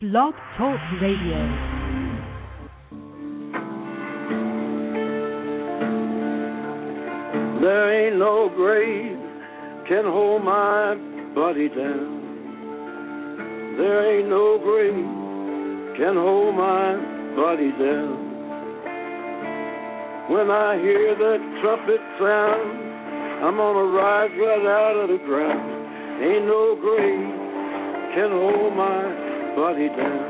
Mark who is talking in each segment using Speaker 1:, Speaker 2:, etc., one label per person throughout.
Speaker 1: Blog Talk Radio.
Speaker 2: There ain't no grave can hold my body down. There ain't no grave can hold my body down. When I hear that trumpet sound, I'm gonna rise right out of the ground. Ain't no grave can hold my body down.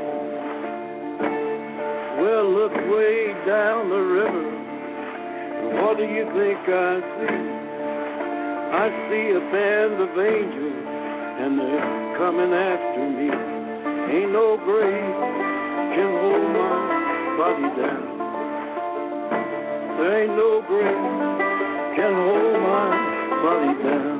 Speaker 2: Well, look way down the river. What do you think I see? I see a band of angels, and they're coming after me. Ain't no grave can hold my body down. There ain't no grave can hold my body down.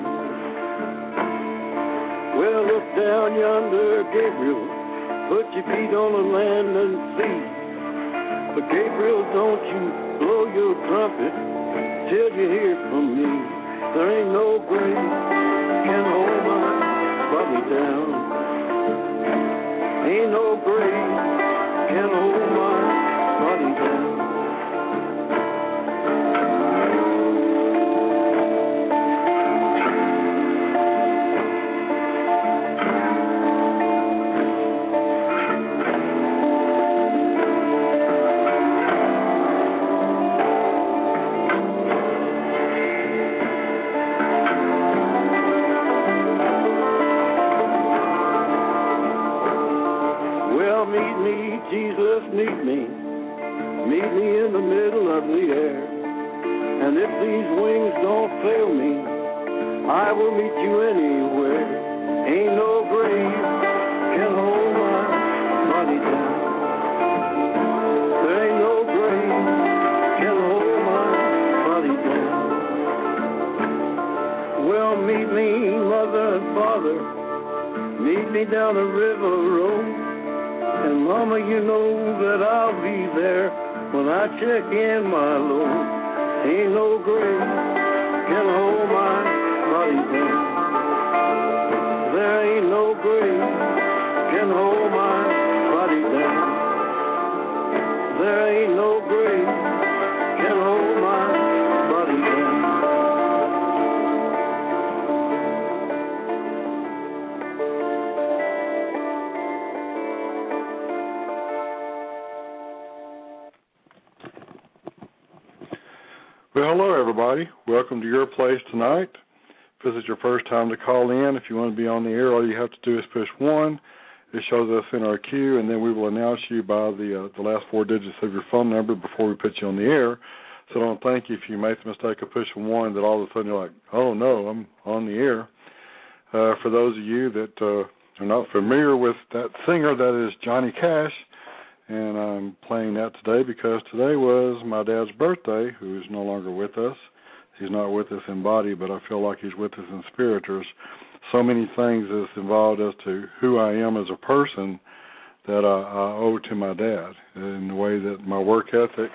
Speaker 2: Well, look down yonder, Gabriel. Put your feet on the land and see. But Gabriel, don't you blow your trumpet till you hear from me. There ain't no grave can hold my body down. Ain't no grave can hold my body down. Jesus, meet me in the middle of the air. And if these wings don't fail me, I will meet you anywhere. Ain't no grave can hold my body down. There ain't no grave can hold my body down. Well, meet me, mother and father, meet me down the river road. And mama, you know that I'll be there when I check in my load. Ain't no grave can hold my body down. There ain't no grave can hold my body down. There ain't no grave can hold my body down.
Speaker 3: Well, hello, everybody. Welcome to Your Place Tonight. If this is your first time to call in, if you want to be on the air, all you have to do is push 1. It shows us in our queue, and then we will announce you by the last 4 digits of your phone number before we put you on the air. So don't think if you make the mistake of pushing 1 that all of a sudden you're like, oh, no, I'm on the air. For those of you that are not familiar with that singer, that is Johnny Cash. And I'm playing that today because today was my dad's birthday, who is no longer with us. He's not with us in body, but I feel like he's with us in spirit. There's so many things that's involved as to who I am as a person that I owe to my dad, in the way that my work ethic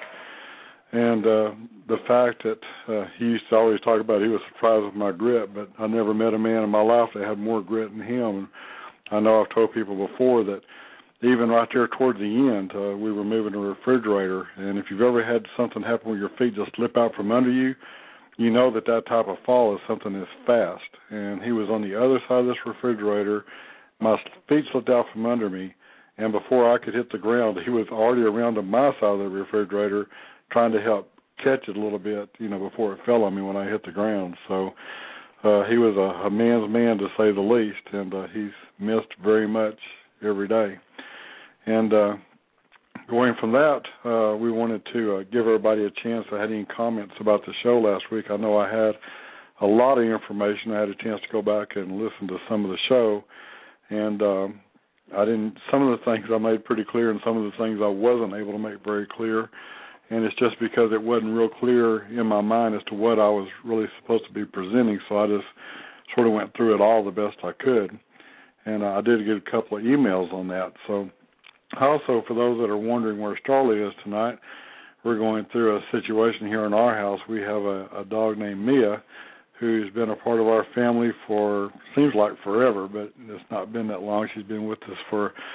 Speaker 3: and the fact that he used to always talk about he was surprised with my grit, but I never met a man in my life that had more grit than him. I know I've told people before that even right there towards the end, we were moving a refrigerator, and if you've ever had something happen where your feet just slip out from under you, you know that type of fall is something that's fast. And he was on the other side of this refrigerator. My feet slipped out from under me, and before I could hit the ground, he was already around to my side of the refrigerator trying to help catch it a little bit, before it fell on me when I hit the ground. So he was a man's man, to say the least, and he's missed very much every day. And going from that, we wanted to give everybody a chance. I had any comments about the show last week. I know I had a lot of information. I had a chance to go back and listen to some of the show, and some of the things I made pretty clear, and some of the things I wasn't able to make very clear. And it's just because it wasn't real clear in my mind as to what I was really supposed to be presenting, so I just sort of went through it all the best I could. And I did get a couple of emails on that. So also, for those that are wondering where Starly is tonight, we're going through a situation here in our house. We have a dog named Mia who's been a part of our family for, seems like forever, but it's not been that long. She's been with us for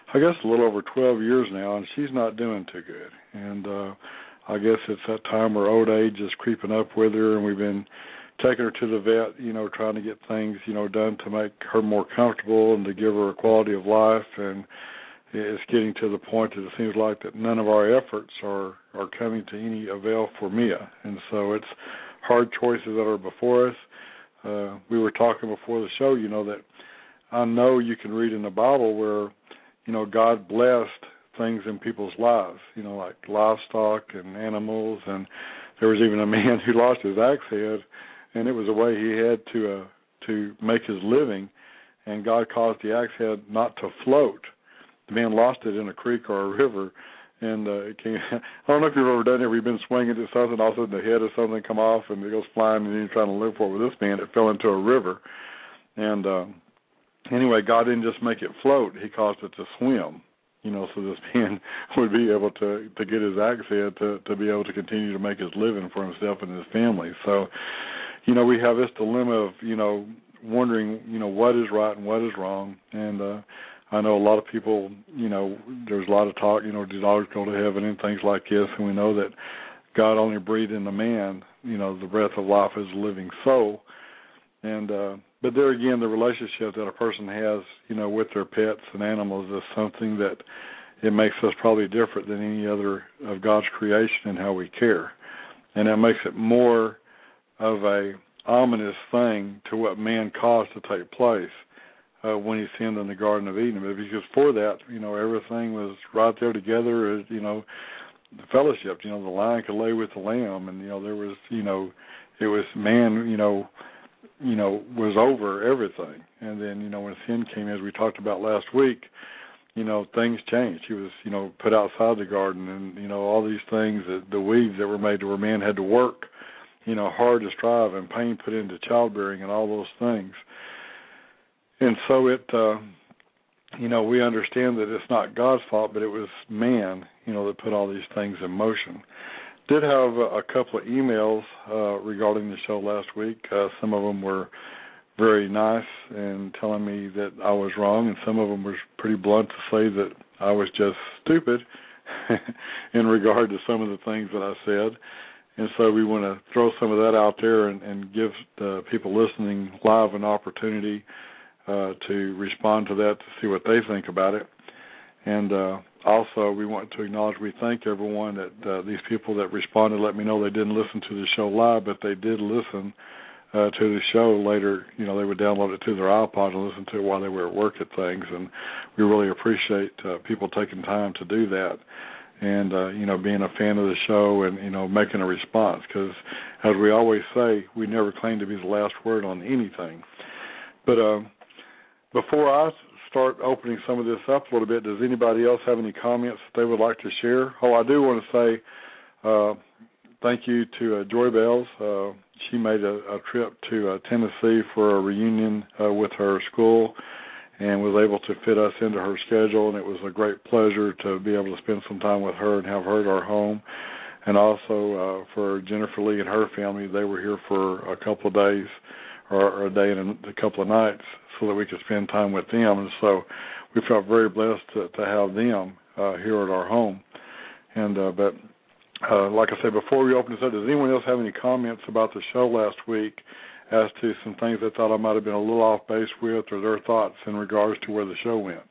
Speaker 3: I guess, a little over 12 years now, and she's not doing too good. And I guess it's that time where old age is creeping up with her, and we've been taking her to the vet, trying to get things, done to make her more comfortable and to give her a quality of life. And it's getting to the point that it seems like that none of our efforts are coming to any avail for Mia. And so it's hard choices that are before us. We were talking before the show, that I know you can read in the Bible where, God blessed things in people's lives, like livestock and animals. And there was even a man who lost his axe head, and it was a way he had to make his living, and God caused the axe head not to float. The man lost it in a creek or a river, and it came. I don't know if you've ever done it. Where you've been swinging to something, all of a sudden the head of something come off, and it goes flying, and you're trying to look for it. With this man, it fell into a river, and anyway, God didn't just make it float; He caused it to swim. So this man would be able to get his axe head to be able to continue to make his living for himself and his family. So, we have this dilemma of wondering what is right and what is wrong, and I know a lot of people, there's a lot of talk, do dogs go to heaven and things like this, and we know that God only breathed in the man, the breath of life is a living soul. And but there again, the relationship that a person has, with their pets and animals is something that it makes us probably different than any other of God's creation in how we care. And that makes it more of a ominous thing to what man caused to take place. When he sinned in the Garden of Eden. But because for that, everything was right there together as, the fellowship, the lion could lay with the lamb, and, there was, it was man, was over everything. And then, when sin came, as we talked about last week, things changed. He was, put outside the garden, and, all these things, the weeds that were made to where man had to work, hard to strive, and pain put into childbearing and all those things. And so it, we understand that it's not God's fault, but it was man, that put all these things in motion. Did have a couple of emails regarding the show last week. Some of them were very nice and telling me that I was wrong, and some of them were pretty blunt to say that I was just stupid in regard to some of the things that I said. And so we want to throw some of that out there and give the people listening live an opportunity to respond to that, to see what they think about it. And also we want to acknowledge we thank everyone that these people that responded let me know they didn't listen to the show live, but they did listen to the show later. They would download it to their iPod and listen to it while they were at work at things. And we really appreciate people taking time to do that and, being a fan of the show and, making a response. Because as we always say, we never claim to be the last word on anything. But before I start opening some of this up a little bit, does anybody else have any comments that they would like to share? Oh, I do want to say thank you to Joy Bells. She made a trip to Tennessee for a reunion with her school and was able to fit us into her schedule, and it was a great pleasure to be able to spend some time with her and have her at our home. And also for Jennifer Lee and her family, they were here for a couple of days or a day and a couple of nights so that we could spend time with them. And so we felt very blessed to have them here at our home. And but like I said, before we open this up, does anyone else have any comments about the show last week as to some things they thought I might have been a little off base with, or their thoughts in regards to where the show went?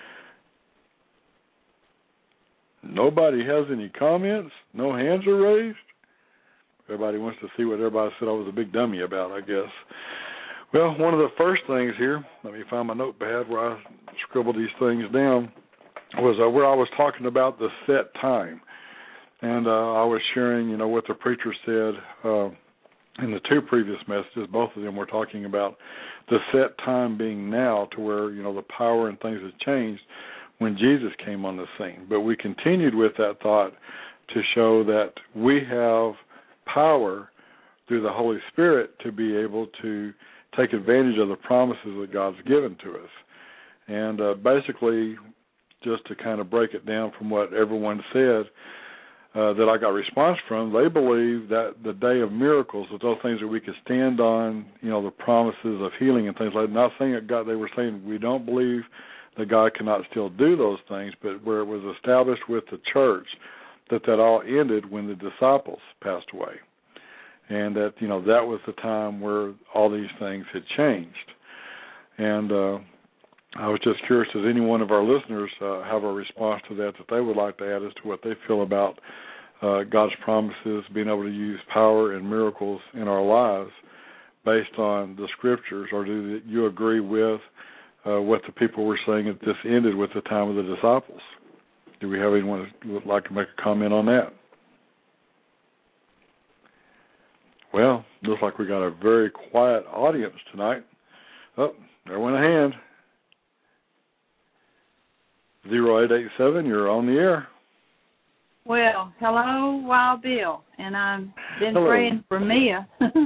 Speaker 3: Nobody has any comments? No hands are raised? Everybody wants to see what everybody said I was a big dummy about, I guess. Well, one of the first things here, let me find my notepad where I scribbled these things down, was where I was talking about the set time. And I was sharing, what the preacher said in the two previous messages. Both of them were talking about the set time being now, to where, the power and things have changed when Jesus came on the scene. But we continued with that thought to show that we have power through the Holy Spirit to be able to take advantage of the promises that God's given to us. And basically, just to kind of break it down from what everyone said that I got response from, they believe that the day of miracles is those things that we could stand on, the promises of healing and things like that. Not saying that God, they were saying we don't believe that God cannot still do those things, but where it was established with the church that all ended when the disciples passed away. And that, that was the time where all these things had changed. And I was just curious, does any one of our listeners have a response to that they would like to add as to what they feel about God's promises, being able to use power and miracles in our lives based on the Scriptures, or do you agree with what the people were saying that this ended with the time of the disciples? Do we have anyone who would like to make a comment on that? Well, looks like we got a very quiet audience tonight. Oh, there went a hand. 0887, you're on the air.
Speaker 1: Well, hello, Wild Bill, and I've been praying for Mia.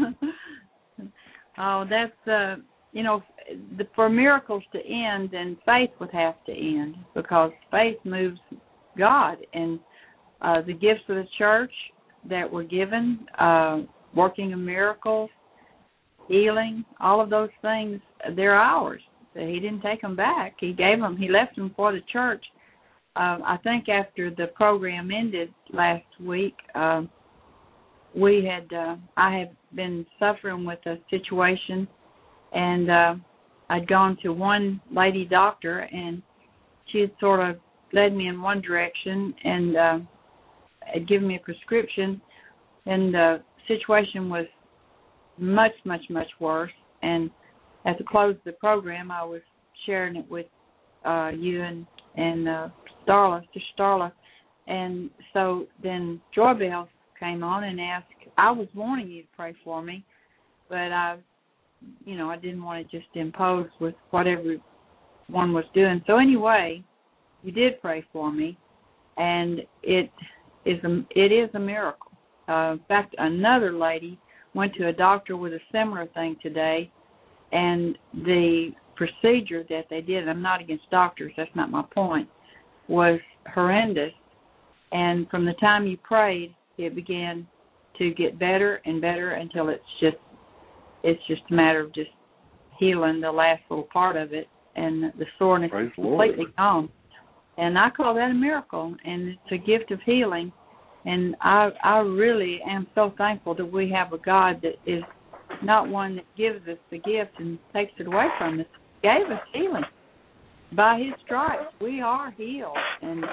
Speaker 1: Oh, that's, for miracles to end, then faith would have to end, because faith moves God. And the gifts of the church that were given, working of miracles, healing, all of those things, they're ours. He didn't take them back. He left them for the church. I think after the program ended last week, I had been suffering with a situation, and I'd gone to one lady doctor, and she had sort of led me in one direction and had given me a prescription, and the situation was much, much, much worse. And at the close of the program, I was sharing it with you and Starla. And so then Joy Bell came on and asked, I was wanting you to pray for me, but I didn't want to just impose with what everyone was doing. So anyway, you did pray for me, and it is a miracle. In fact, another lady went to a doctor with a similar thing today, and the procedure that they did, I'm not against doctors, that's not my point, was horrendous. And from the time you prayed, it began to get better and better until it's just a matter of just healing the last little part of it, and the soreness is completely gone. And I call that a miracle, and it's a gift of healing. And I really am so thankful that we have a God that is not one that gives us the gift and takes it away from us. He gave us healing. By His stripes, we are healed. And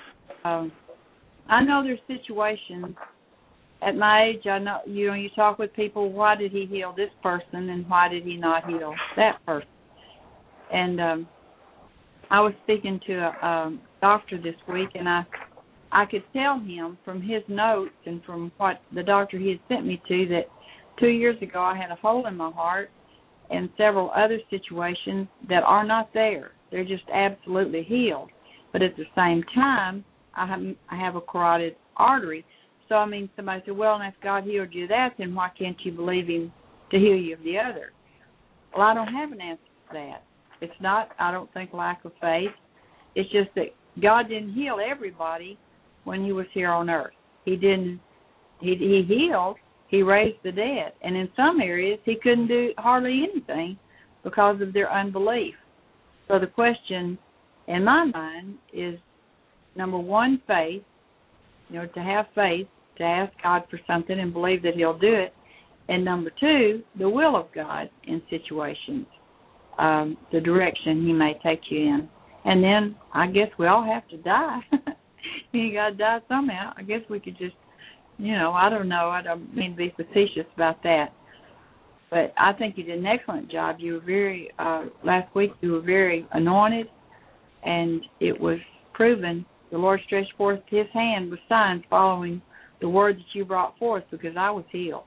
Speaker 1: I know there's situations at my age. I know you talk with people. Why did He heal this person, and why did He not heal that person? And I was speaking to a doctor this week, and I could tell him from his notes and from what the doctor he had sent me to that 2 years ago I had a hole in my heart and several other situations that are not there. They're just absolutely healed. But at the same time, I have a carotid artery. So, somebody said, well, and if God healed you that, then why can't you believe Him to heal you of the other? Well, I don't have an answer to that. It's not, I don't think, lack of faith. It's just that God didn't heal everybody when He was here on earth. He didn't. He healed. He raised the dead. And in some areas, He couldn't do hardly anything because of their unbelief. So the question in my mind is, number one, faith, to have faith, to ask God for something and believe that He'll do it. And number two, the will of God in situations, the direction He may take you in. And then I guess we all have to die. You got to die somehow. I guess we could just, I don't know. I don't mean to be facetious about that. But I think you did an excellent job. You were very, last week you were very anointed, and it was proven. The Lord stretched forth His hand with signs following the word that you brought forth, because I was healed.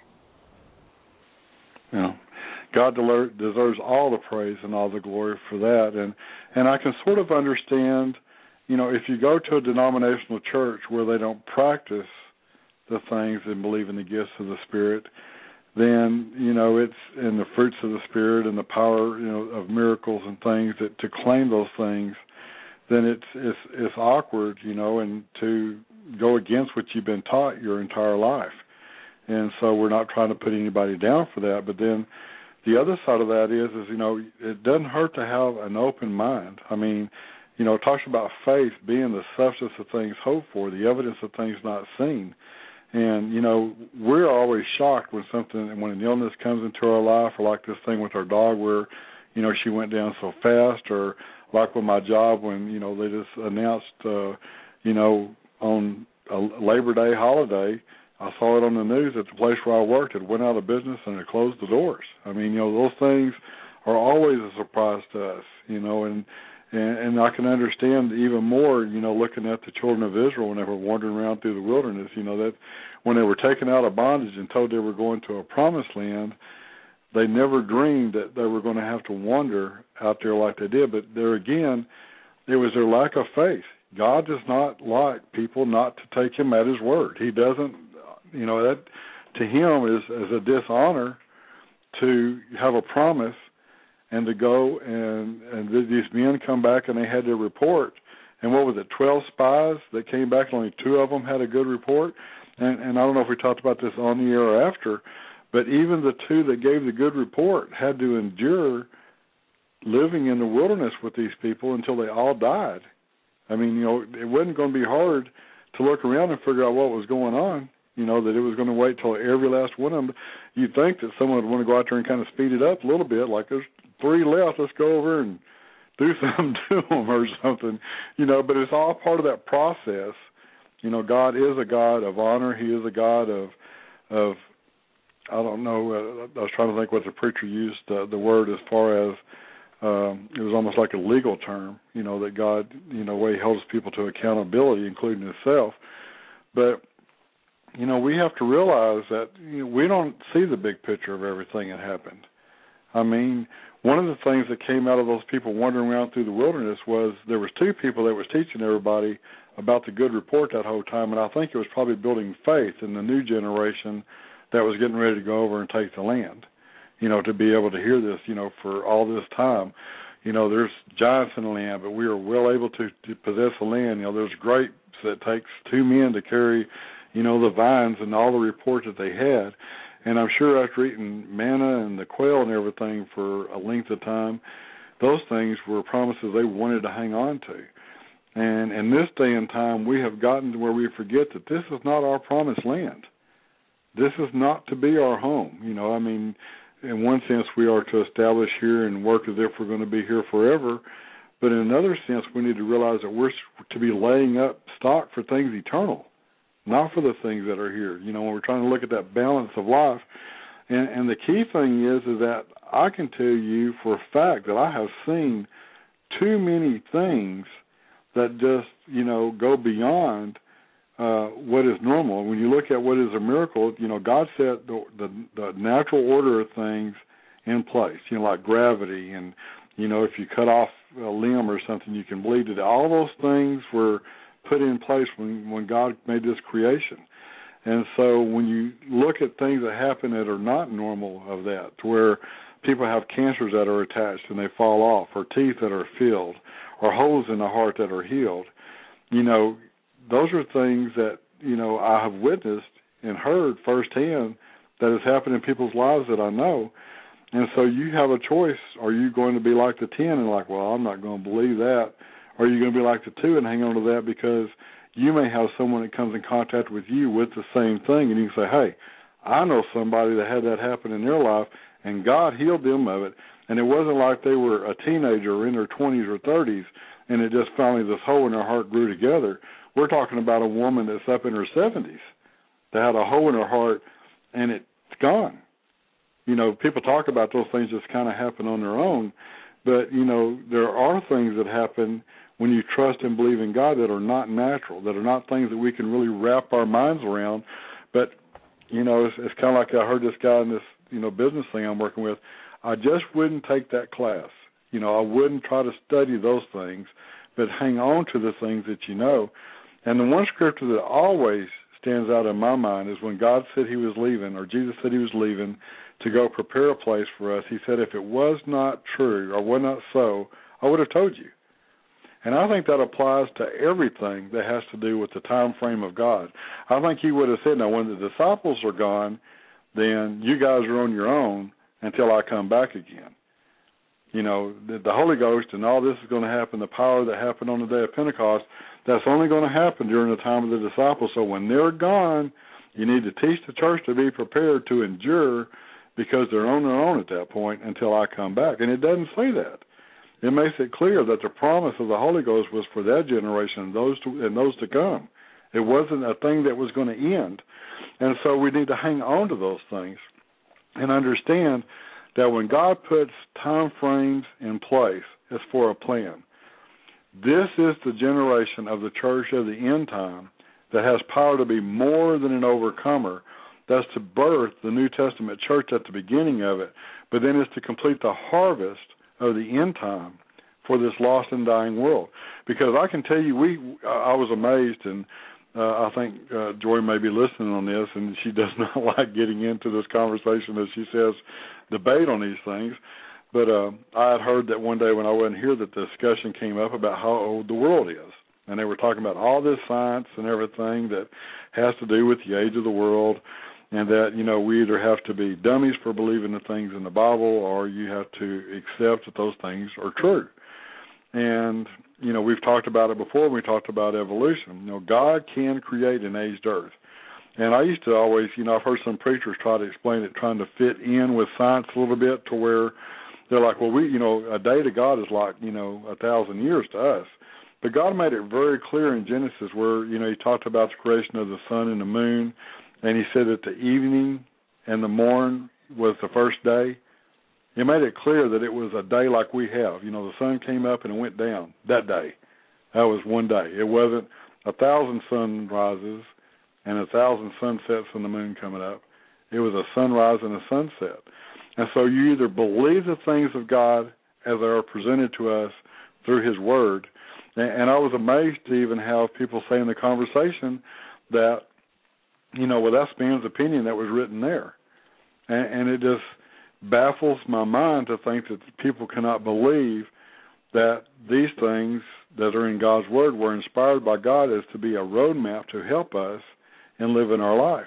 Speaker 3: Yeah. God deserves all the praise and all the glory for that. And I can sort of understand, if you go to a denominational church where they don't practice the things and believe in the gifts of the Spirit, then, it's in the fruits of the Spirit and the power, of miracles and things, that to claim those things, then it's awkward, and to go against what you've been taught your entire life. And so we're not trying to put anybody down for that, but then the other side of that is it doesn't hurt to have an open mind. I mean, it talks about faith being the substance of things hoped for, the evidence of things not seen. And, we're always shocked when an illness comes into our life, or like this thing with our dog where, she went down so fast, or like with my job when, they just announced, on a Labor Day holiday, I saw it on the news that the place where I worked had went out of business and it closed the doors. I mean, those things are always a surprise to us, and I can understand even more, looking at the children of Israel when they were wandering around through the wilderness, that when they were taken out of bondage and told they were going to a promised land, they never dreamed that they were going to have to wander out there like they did. But there again, it was their lack of faith. God does not like people not to take him at his word. He doesn't, that to him is a dishonor to have a promise and to go and these men come back and they had their report. And what was it, 12 spies that came back and only 2 of them had a good report? And I don't know if we talked about this on the air or after, but even the 2 that gave the good report had to endure living in the wilderness with these people until they all died. I mean, it wasn't going to be hard to look around and figure out what was going on, that it was going to wait till every last one of them. You'd think that someone would want to go out there and kind of speed it up a little bit, like there's 3 left, let's go over and do something to them or something, but it's all part of that process. God is a God of honor. He is a God of I don't know, I was trying to think what the preacher used, the word as far as, it was almost like a legal term, that God, way he holds people to accountability, including himself. But, we have to realize that we don't see the big picture of everything that happened. I mean, one of the things that came out of those people wandering around through the wilderness was there was 2 people that was teaching everybody about the good report that whole time, and I think it was probably building faith in the new generation that was getting ready to go over and take the land, to be able to hear this, for all this time. There's giants in the land, but we are well able to possess the land. There's grapes that takes 2 men to carry, the vines and all the reports that they had. And I'm sure after eating manna and the quail and everything for a length of time, those things were promises they wanted to hang on to. And in this day and time, we have gotten to where we forget that this is not our promised land. This is not to be our home. I mean, in one sense, we are to establish here and work as if we're going to be here forever. But in another sense, we need to realize that we're to be laying up stock for things eternal, not for the things that are here. When we're trying to look at that balance of life. And the key thing is that I can tell you for a fact that I have seen too many things that just, go beyond what is normal. When you look at what is a miracle, God set the natural order of things in place, like gravity and, if you cut off a limb or something, you can bleed to death. All those things were put in place when God made this creation. And so when you look at things that happen that are not normal of that, to where people have cancers that are attached and they fall off, or teeth that are filled, or holes in the heart that are healed, those are things that, I have witnessed and heard firsthand that has happened in people's lives that I know. And so you have a choice. Are you going to be like the 10 and like, well, I'm not going to believe that? Or are you going to be like the 2 and hang on to that because you may have someone that comes in contact with you with the same thing, and you can say, hey, I know somebody that had that happen in their life, and God healed them of it. And it wasn't like they were a teenager or in their 20s or 30s, and it just finally this hole in their heart grew together. We're talking about a woman that's up in her 70s that had a hole in her heart, and it's gone. People talk about those things just kind of happen on their own, but, there are things that happen when you trust and believe in God that are not natural, that are not things that we can really wrap our minds around. But, it's kind of like I heard this guy in this, business thing I'm working with. I just wouldn't take that class. I wouldn't try to study those things, but hang on to the things that you know. And the one scripture that always stands out in my mind is when God said he was leaving, or Jesus said he was leaving to go prepare a place for us. He said, if it was not true or was not so, I would have told you. And I think that applies to everything that has to do with the time frame of God. I think he would have said, now, when the disciples are gone, then you guys are on your own, until I come back again. You know, the Holy Ghost and all this is going to happen, the power that happened on the day of Pentecost, that's only going to happen during the time of the disciples. So when they're gone, you need to teach the church to be prepared to endure, because they're on their own at that point until I come back. And it doesn't say that. It makes it clear that the promise of the Holy Ghost was for that generation and those to come. It wasn't a thing that was going to end. And so we need to hang on to those things and understand that when God puts time frames in place, it's for a plan. This is the generation of the church of the end time that has power to be more than an overcomer. That's to birth the New Testament church at the beginning of it, but then it's to complete the harvest of the end time for this lost and dying world. Because I can tell you, I was amazed, and I think Joy may be listening on this, and she does not like getting into this conversation, as she says, debate on these things. But I had heard that one day when I wasn't here that the discussion came up about how old the world is. And they were talking about all this science and everything that has to do with the age of the world, and that, you know, we either have to be dummies for believing the things in the Bible, or you have to accept that those things are true. And, you know, we've talked about it before. We talked about evolution. You know, God can create an aged earth. And I used to always, you know, I've heard some preachers try to explain it, trying to fit in with science a little bit, to where they're like, well, a day to God is like, 1,000 years to us. But God made it very clear in Genesis where, he talked about the creation of the sun and the moon, and he said that the evening and the morn was the first day. He made it clear that it was a day like we have. The sun came up and it went down that day. That was one day. It wasn't 1,000 sunrises and 1,000 sunsets and the moon coming up. It was a sunrise and a sunset. And so you either believe the things of God as they are presented to us through his word. And I was amazed to even have people say in the conversation that, well, that's Ben's opinion that was written there. And it just baffles my mind to think that people cannot believe that these things that are in God's word were inspired by God as to be a roadmap to help us in living our life.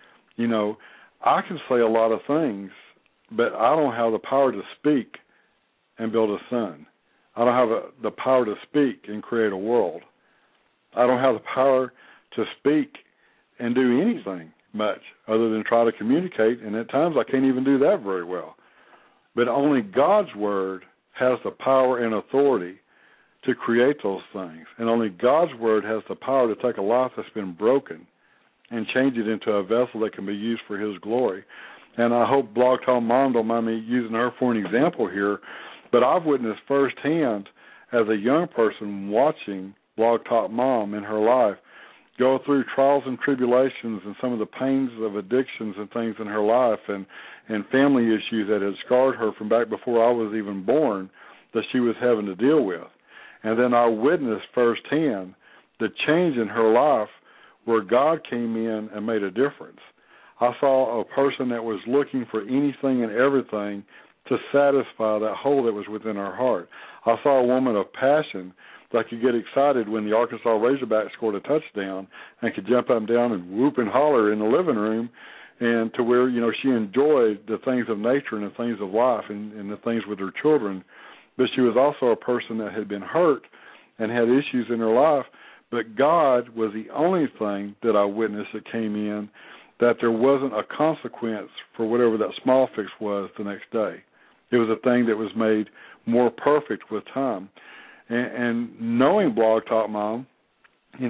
Speaker 3: I can say a lot of things, but I don't have the power to speak and build a sun. I don't have the power to speak and create a world. I don't have the power to speak and do anything much other than try to communicate, and at times I can't even do that very well. But only God's word has the power and authority to create those things, and only God's word has the power to take a life that's been broken and change it into a vessel that can be used for his glory. And I hope Blog Talk Mom don't mind me using her for an example here, but I've witnessed firsthand as a young person watching Blog Talk Mom in her life go through trials and tribulations and some of the pains of addictions and things in her life and family issues that had scarred her from back before I was even born that she was having to deal with. And then I witnessed firsthand the change in her life where God came in and made a difference. I saw a person that was looking for anything and everything to satisfy that hole that was within her heart. I saw a woman of passion that could get excited when the Arkansas Razorbacks scored a touchdown and could jump up and down and whoop and holler in the living room, and to where, she enjoyed the things of nature and the things of life and the things with her children. But she was also a person that had been hurt and had issues in her life. But God was the only thing that I witnessed that came in, that there wasn't a consequence for whatever that small fix was the next day. It was a thing that was made more perfect with time. And knowing Blog Talk Mom, she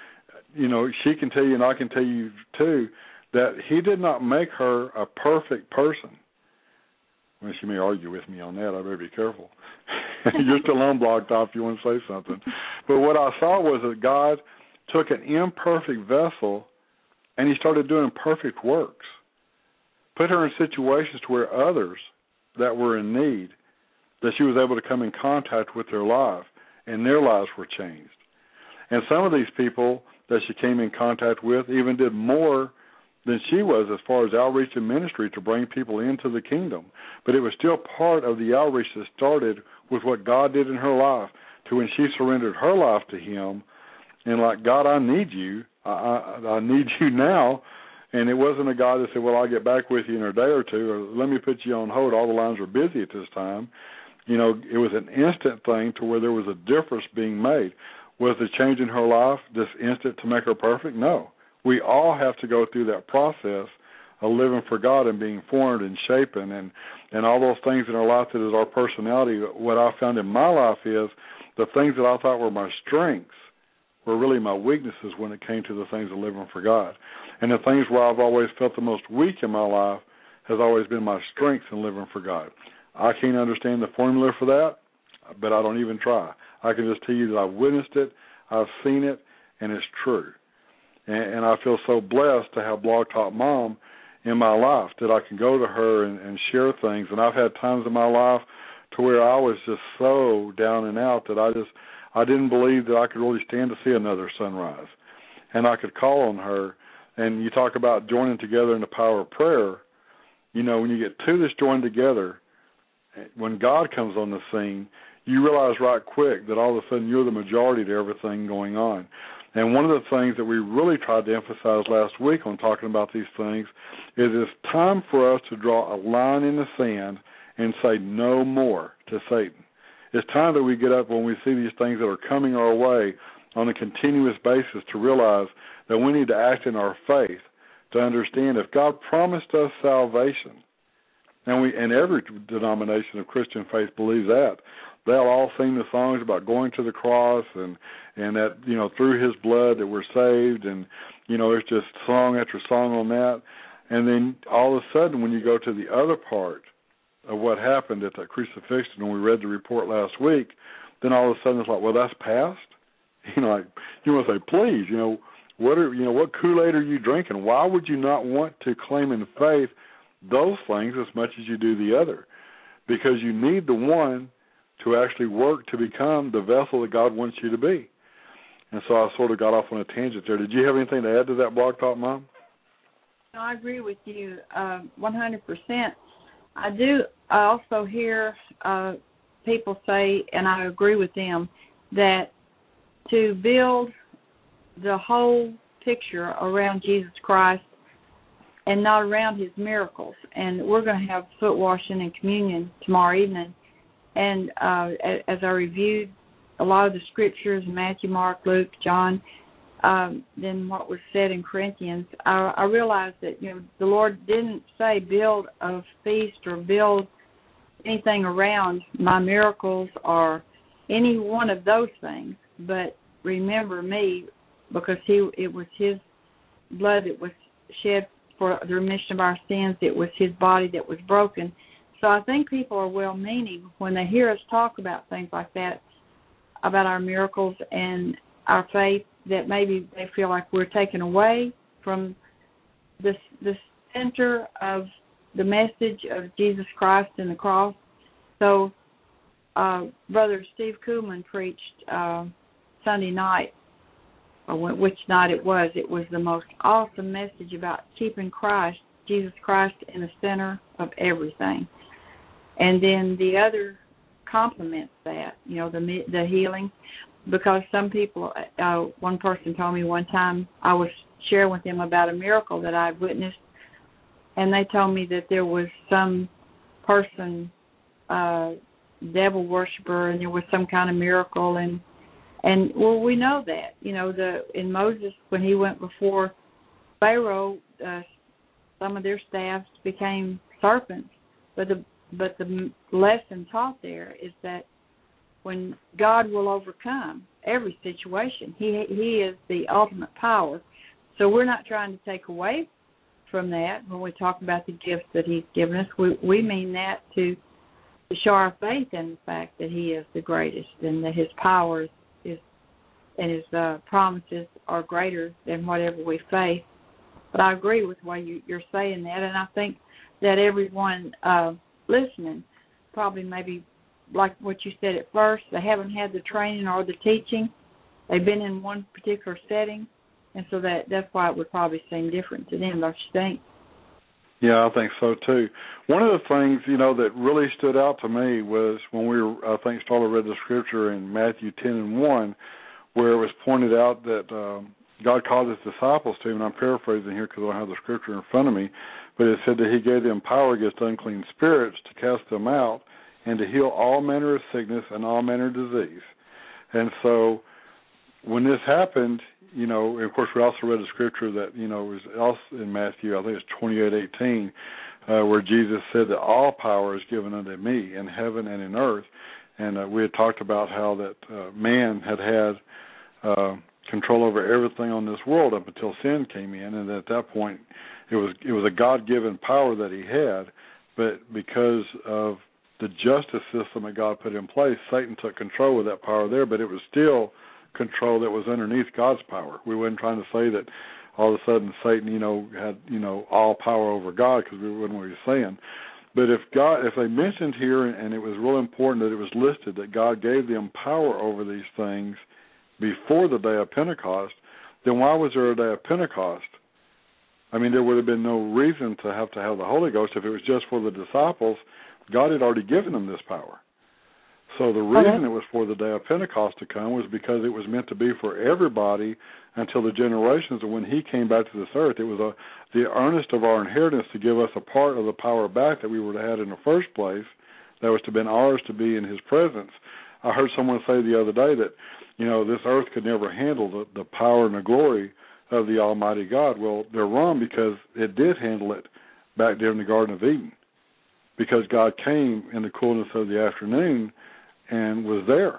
Speaker 3: can tell you, and I can tell you too, that he did not make her a perfect person. Well, she may argue with me on that. I better be careful. You're still on Blog Talk if you want to say something. But what I saw was that God took an imperfect vessel and he started doing perfect works. Put her in situations to where others that were in need, that she was able to come in contact with their life, and their lives were changed. And some of these people that she came in contact with even did more than she was as far as outreach and ministry to bring people into the kingdom. But it was still part of the outreach that started with what God did in her life, to when she surrendered her life to him and like, God, I need you. I need you now. And it wasn't a God that said, well, I'll get back with you in a day or two, or let me put you on hold. All the lines were busy at this time. You know, it was an instant thing to where there was a difference being made. Was the change in her life this instant to make her perfect? No. We all have to go through that process of living for God and being formed and shapen and all those things in our life that is our personality. What I found in my life is the things that I thought were my strengths were really my weaknesses when it came to the things of living for God. And the things where I've always felt the most weak in my life has always been my strengths in living for God. I can't understand the formula for that, but I don't even try. I can just tell you that I've witnessed it, I've seen it, and it's true. And I feel so blessed to have Blog Talk Mom in my life that I can go to her and share things. And I've had times in my life to where I was just so down and out that I didn't believe that I could really stand to see another sunrise. And I could call on her. And you talk about joining together in the power of prayer. You know, when you get two that's joined together, when God comes on the scene, you realize right quick that all of a sudden you're the majority to everything going on. And one of the things that we really tried to emphasize last week on talking about these things is it's time for us to draw a line in the sand and say no more to Satan. It's time that we get up when we see these things that are coming our way on a continuous basis to realize that we need to act in our faith to understand if God promised us salvation, and every denomination of Christian faith believes that. They'll all sing the songs about going to the cross and that, you know, through his blood that we're saved, and, you know, there's just song after song on that. And then all of a sudden when you go to the other part of what happened at that crucifixion, when we read the report last week, then all of a sudden it's like, well, that's past? You know, like, you want to say, please, you know, what Kool-Aid are you drinking? Why would you not want to claim in faith those things as much as you do the other? Because you need the one to actually work to become the vessel that God wants you to be. And so I sort of got off on a tangent there. Did you have anything to add to that, Blog Talk Mom?
Speaker 1: No, I agree with you 100%. I also hear people say, and I agree with them, that to build the whole picture around Jesus Christ and not around his miracles. And we're going to have foot washing and communion tomorrow evening. And as I reviewed a lot of the scriptures, Matthew, Mark, Luke, John, then what was said in Corinthians, I realized that, you know, the Lord didn't say build a feast or build anything around my miracles or any one of those things, but remember me, because it was his blood that was shed for the remission of our sins. It was his body that was broken. So I think people are well-meaning when they hear us talk about things like that, about our miracles and our faith, that maybe they feel like we're taken away from the center of the message of Jesus Christ and the cross. So Brother Steve Kuhlman preached Sunday night, or which night it was the most awesome message about keeping Jesus Christ, in the center of everything. And then the other complements that, you know, the healing, because some people, one person told me one time, I was sharing with them about a miracle that I witnessed, and they told me that there was some person, devil worshiper, and there was some kind of miracle, and well, we know that, you know, in Moses, when he went before Pharaoh, some of their staffs became serpents, but the lesson taught there is that when God will overcome every situation, he is the ultimate power. So we're not trying to take away from that when we talk about the gifts that he's given us. We mean that to show our faith in the fact that he is the greatest and that his power is and his promises are greater than whatever we face. But I agree with why you're saying that, and I think that everyone listening probably maybe, like what you said at first, they haven't had the training or the teaching. They've been in one particular setting, and so that's why it would probably seem different to them, don't you think?
Speaker 3: Yeah, I think so, too. One of the things, you know, that really stood out to me was when Starla read the scripture in Matthew 10:1, where it was pointed out that God called his disciples to him, and I'm paraphrasing here because I don't have the scripture in front of me, but it said that he gave them power against unclean spirits to cast them out and to heal all manner of sickness and all manner of disease. And so when this happened, and of course we also read a scripture that, was also in Matthew, I think it's 28:18, where Jesus said that all power is given unto me in heaven and in earth. And we had talked about how that man had control over everything on this world up until sin came in, and at that point it was a God-given power that he had, but because of the justice system that God put in place, Satan took control of that power there, but it was still control that was underneath God's power. We weren't trying to say that all of a sudden Satan, had, all power over God, because we wasn't what he was saying. But if they mentioned here, and it was real important that it was listed that God gave them power over these things before the day of Pentecost, then why was there a day of Pentecost? I mean, there would have been no reason to have the Holy Ghost if it was just for the disciples. God had already given them this power. So the reason it was for the day of Pentecost to come was because it was meant to be for everybody until the generations. And when he came back to this earth, it was the earnest of our inheritance to give us a part of the power back that we would have had in the first place, that was to have been ours to be in his presence. I heard someone say the other day that, this earth could never handle the power and the glory of the Almighty God. Well, they're wrong, because it did handle it back there in the Garden of Eden, because God came in the coolness of the afternoon and was there.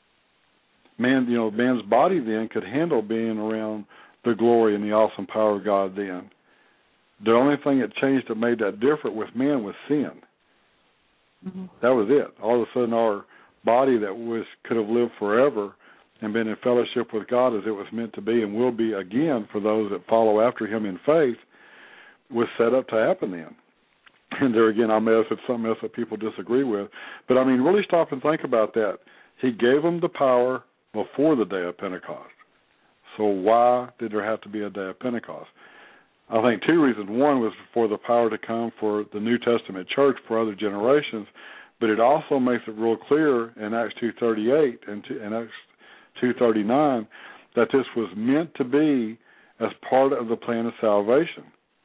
Speaker 3: Man's body then could handle being around the glory and the awesome power of God then. The only thing that changed that made that different with man was sin. Mm-hmm. That was it. All of a sudden our body that could have lived forever and been in fellowship with God as it was meant to be and will be again for those that follow after him in faith, was set up to happen then. And there again, I may have said something else that people disagree with. But, really stop and think about that. He gave them the power before the day of Pentecost. So why did there have to be a day of Pentecost? I think two reasons. One was for the power to come for the New Testament church for other generations, but it also makes it real clear in Acts 2:38 and Acts 2:39 that this was meant to be as part of the plan of salvation.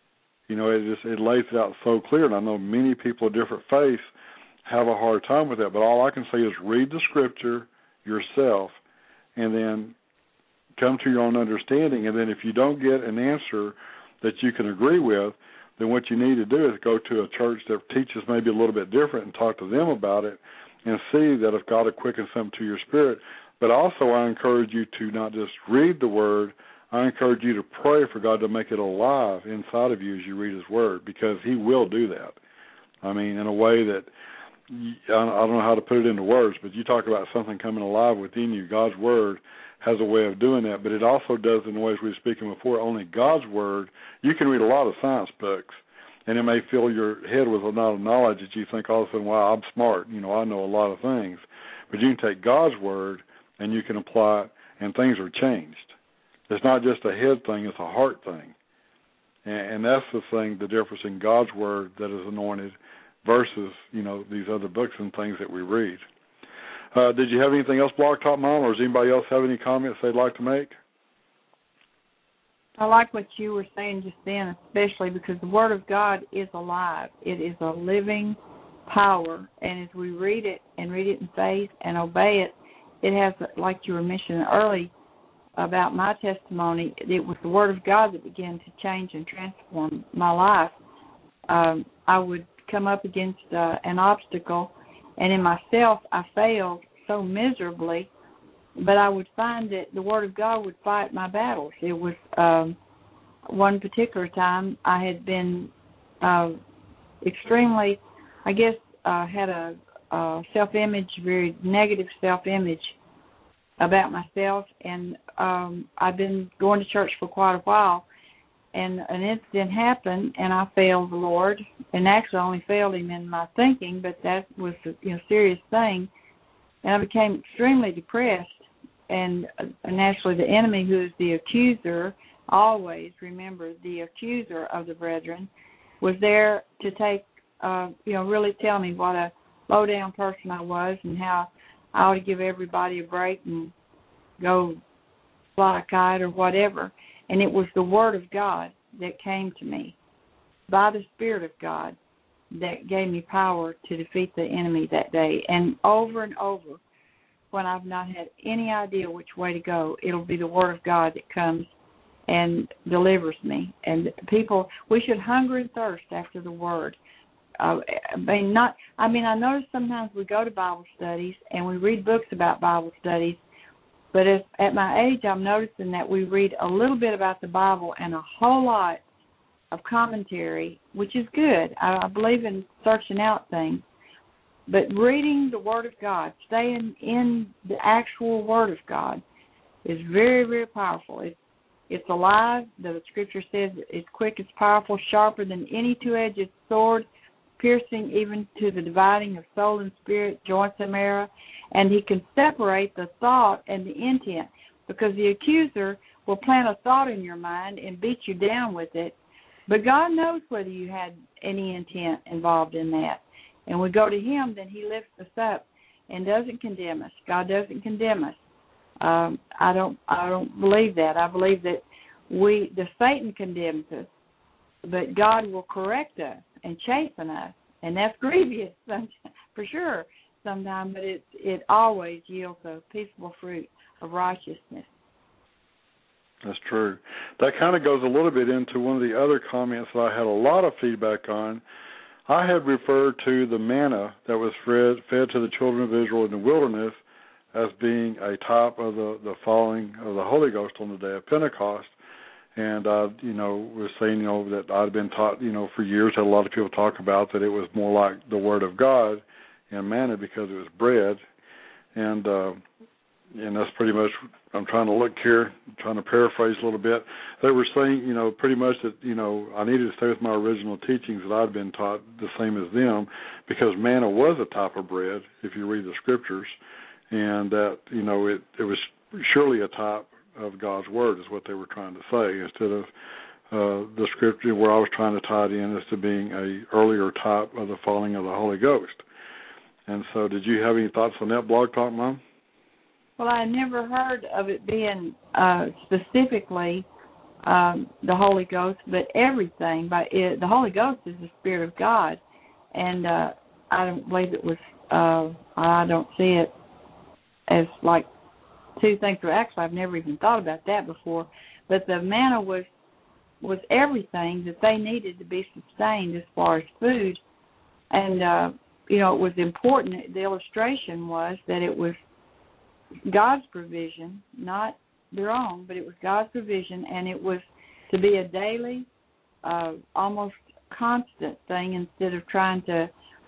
Speaker 3: It lays it out so clear, and I know many people of different faiths have a hard time with that, but all I can say is read the scripture yourself and then come to your own understanding, and then if you don't get an answer that you can agree with, then what you need to do is go to a church that teaches maybe a little bit different and talk to them about it and see that if God will quicken something to your spirit. But also I encourage you to not just read the Word, I encourage you to pray for God to make it alive inside of you as you read his Word, because he will do that. In a way that, I don't know how to put it into words, but you talk about something coming alive within you. God's Word has a way of doing that, but it also does in the ways we were speaking before. Only God's Word, you can read a lot of science books, and it may fill your head with a lot of knowledge that you think all of a sudden, wow, I'm smart, I know a lot of things. But you can take God's Word and you can apply it, and things are changed. It's not just a head thing, it's a heart thing. And that's the thing, the difference in God's Word that is anointed versus, these other books and things that we read. Did you have anything else, Blog Talk Mom, or does anybody else have any comments they'd like to make?
Speaker 1: I like what you were saying just then, especially because the Word of God is alive. It is a living power, and as we read it in faith and obey it, it has, like you were mentioning early about my testimony, it was the Word of God that began to change and transform my life. I would come up against an obstacle, and in myself I failed so miserably, but I would find that the Word of God would fight my battles. It was one particular time I had been extremely, had a self-image, very negative self-image about myself, and I've been going to church for quite a while, and an incident happened, and I failed the Lord, and actually I only failed him in my thinking, but that was a serious thing, and I became extremely depressed, and naturally the enemy, who is the accuser, always remember the accuser of the brethren, was there to take, really tell me what a low-down person I was and how I ought to give everybody a break and go fly a kite or whatever. And it was the Word of God that came to me by the Spirit of God that gave me power to defeat the enemy that day. And over, when I've not had any idea which way to go, it'll be the Word of God that comes and delivers me. And people, we should hunger and thirst after the Word. I notice sometimes we go to Bible studies and we read books about Bible studies, but at my age, I'm noticing that we read a little bit about the Bible and a whole lot of commentary, which is good. I believe in searching out things. But reading the Word of God, staying in the actual Word of God, is very, very powerful. It's alive. The Scripture says it's quick, it's powerful, sharper than any two-edged sword, piercing even to the dividing of soul and spirit, joints and marrow, and he can separate the thought and the intent, because the accuser will plant a thought in your mind and beat you down with it, but God knows whether you had any intent involved in that. And we go to him, then he lifts us up and doesn't condemn us. God doesn't condemn us. I don't believe that. I believe that Satan condemns us, but God will correct us and chasten us, and that's grievous for sure sometimes, but it always yields a peaceful fruit of righteousness.
Speaker 3: That's true. That kind of goes a little bit into one of the other comments that I had a lot of feedback on. I had referred to the manna that was fed to the children of Israel in the wilderness as being a type of the falling of the Holy Ghost on the day of Pentecost. And was saying, that I'd been taught, for years, that a lot of people talk about that it was more like the Word of God and manna because it was bread. And that's pretty much, I'm trying to look here, trying to paraphrase a little bit. They were saying, pretty much that, I needed to stay with my original teachings that I'd been taught the same as them, because manna was a type of bread, if you read the Scriptures, and that, it was surely a type of God's Word is what they were trying to say, instead of the Scripture where I was trying to tie it in as to being a earlier type of the falling of the Holy Ghost. And so did you have any thoughts on that, Blog Talk Mom?
Speaker 1: Well, I never heard of it being specifically the Holy Ghost, but everything. The Holy Ghost is the Spirit of God, and I don't believe it was, I don't see it as like two things. Actually, I've never even thought about that before, but the manna was everything that they needed to be sustained as far as food, and, it was important. The illustration was that it was God's provision, not their own, but it was God's provision, and it was to be a daily, almost constant thing, instead of trying to,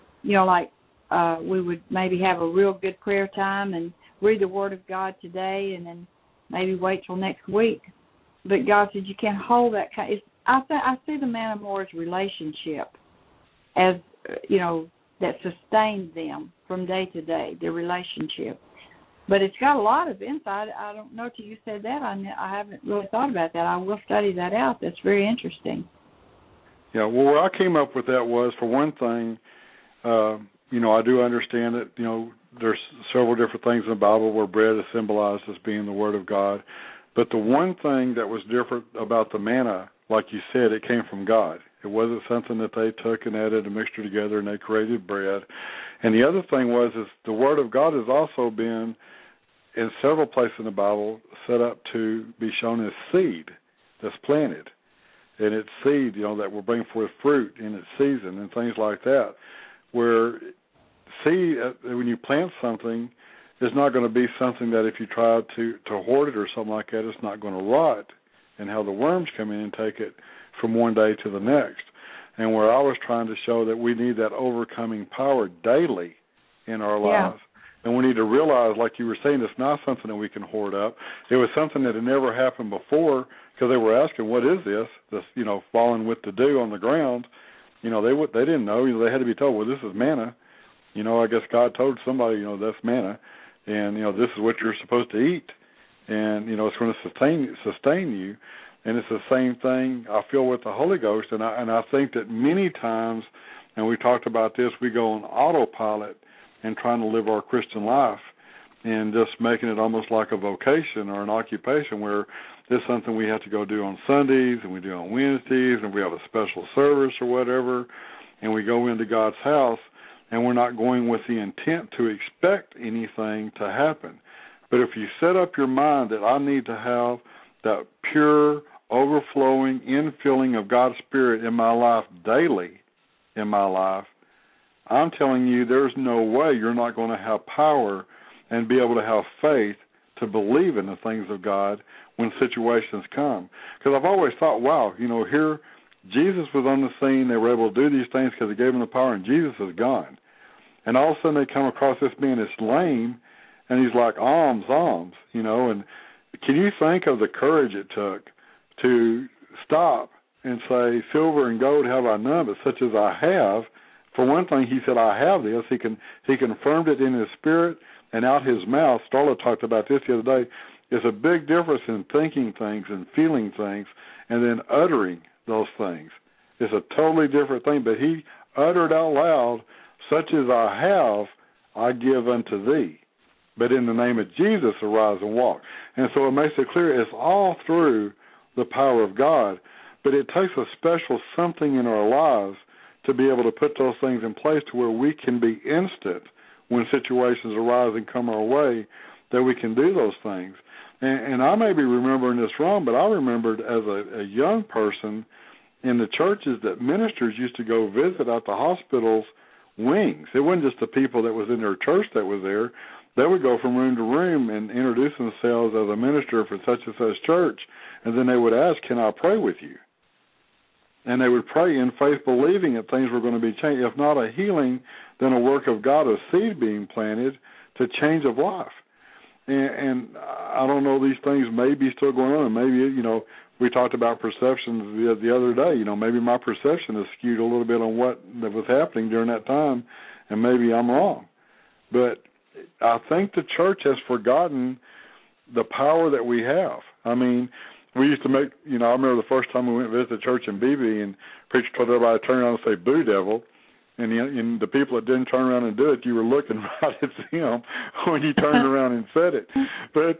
Speaker 1: we would maybe have a real good prayer time and read the Word of God today and then maybe wait till next week. But God said you can't hold that kind. I see the manna more as relationship, as, that sustains them from day to day, their relationship. But it's got a lot of insight. I don't know till you said that. I haven't really thought about that. I will study that out. That's very interesting.
Speaker 3: Yeah, well, where I came up with that was, for one thing, I do understand that, there's several different things in the Bible where bread is symbolized as being the Word of God. But the one thing that was different about the manna, like you said, it came from God. It wasn't something that they took and added a mixture together and they created bread. And the other thing is the Word of God has also been, in several places in the Bible, set up to be shown as seed that's planted. And it's seed, that will bring forth fruit in its season and things like that. Where seed, when you plant something, it's not going to be something that if you try to hoard it or something like that, it's not going to rot, and how the worms come in and take it from one day to the next. And where I was trying to show that we need that overcoming power daily in our lives. And we need to realize, like you were saying, it's not something that we can hoard up. It was something that had never happened before, because they were asking, what is this? This, falling with the dew on the ground. They didn't know. They had to be told, well, this is manna. I guess God told somebody, that's manna. And, this is what you're supposed to eat. And, it's going to sustain you. And it's the same thing I feel with the Holy Ghost. And I think that many times, and we talked about this, we go on autopilot and trying to live our Christian life. and just making it almost like a vocation or an occupation where it's something we have to go do on Sundays and we do on Wednesdays and we have a special service or whatever, and we go into God's house and we're not going with the intent to expect anything to happen. But if you set up your mind that I need to have that pure, overflowing infilling of God's Spirit in my life daily in my life, I'm telling you there's no way you're not going to have power and be able to have faith to believe in the things of God when situations come. Because I've always thought, wow, here Jesus was on the scene. They were able to do these things because he gave them the power, and Jesus is gone. And all of a sudden they come across this man that's lame, and he's like, alms, and can you think of the courage it took to stop and say, silver and gold have I none, but such as I have. For one thing, he said, I have this. He confirmed it in his spirit and out his mouth. Starla talked about this the other day. There's a big difference in thinking things and feeling things and then uttering those things. It's a totally different thing. But he uttered out loud, such as I have, I give unto thee. But in the name of Jesus, arise and walk. And so it makes it clear it's all through the power of God. But it takes a special something in our lives to be able to put those things in place to where we can be instant when situations arise and come our way, that we can do those things. And I may be remembering this wrong, but I remembered as a young person in the churches that ministers used to go visit at the hospital's wings. It wasn't just the people that was in their church that was there. They would go from room to room and introduce themselves as a minister for such and such church, and then they would ask, can I pray with you? And they would pray in faith, believing that things were going to be changed. If not a healing, then a work of God, a seed being planted to change of life. And I don't know, these things may be still going on. And maybe, we talked about perceptions the other day. Maybe my perception is skewed a little bit on what was happening during that time, and maybe I'm wrong. But I think the church has forgotten the power that we have. I mean, we used to make, I remember the first time we went to visit the church in BB, and preacher told everybody to turn around and say, boo, devil. And the people that didn't turn around and do it, you were looking right at them when you turned around and said it. But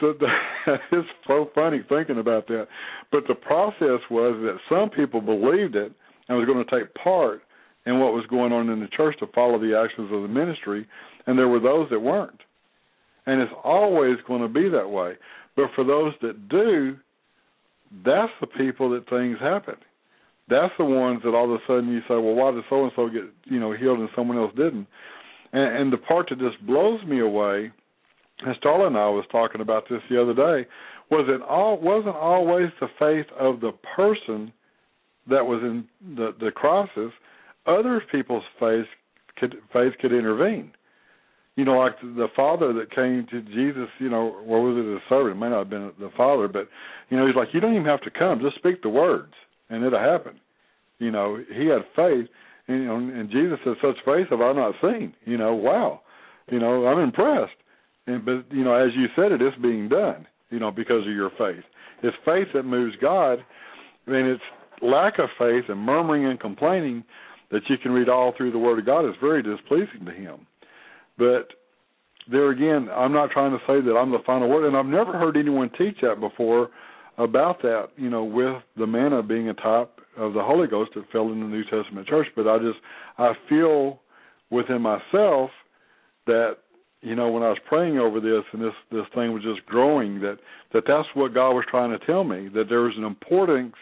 Speaker 3: it's so funny thinking about that. But the process was that some people believed it and was going to take part in what was going on in the church to follow the actions of the ministry, and there were those that weren't. And it's always going to be that way. But for those that do, that's the people that things happen. That's the ones that all of a sudden you say, well, why did so-and-so get, healed and someone else didn't? And the part that just blows me away, and Starla and I was talking about this the other day, wasn't always the faith of the person that was in the crisis. Other people's faith could intervene. Like the father that came to Jesus, what was it, a servant? It may not have been the father, but, he's like, you don't even have to come. Just speak the words, and it'll happen. He had faith, and Jesus said, such faith have I not seen. Wow. I'm impressed. But, as you said, it is being done, because of your faith. It's faith that moves God, and it's lack of faith and murmuring and complaining that you can read all through the Word of God is very displeasing to Him. But there again, I'm not trying to say that I'm the final word, and I've never heard anyone teach that before about that, with the manna being a type of the Holy Ghost that fell in the New Testament church. But I feel within myself that, when I was praying over this and this thing was just growing, that's what God was trying to tell me, that there was an importance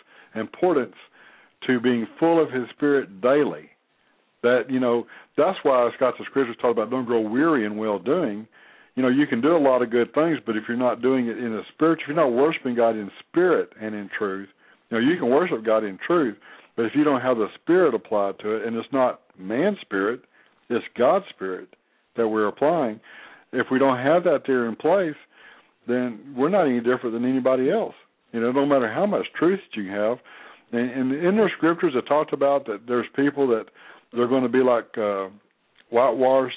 Speaker 3: to being full of His Spirit daily. That, that's why Scott, the scriptures talk about don't grow weary in well-doing. You can do a lot of good things, but if you're not doing it in a spirit, if you're not worshiping God in spirit and in truth, you can worship God in truth, but if you don't have the Spirit applied to it, and it's not man's spirit, it's God's Spirit that we're applying, if we don't have that there in place, then we're not any different than anybody else. No matter how much truth you have. And in their scriptures, it talked about that there's people that they're going to be like whitewashed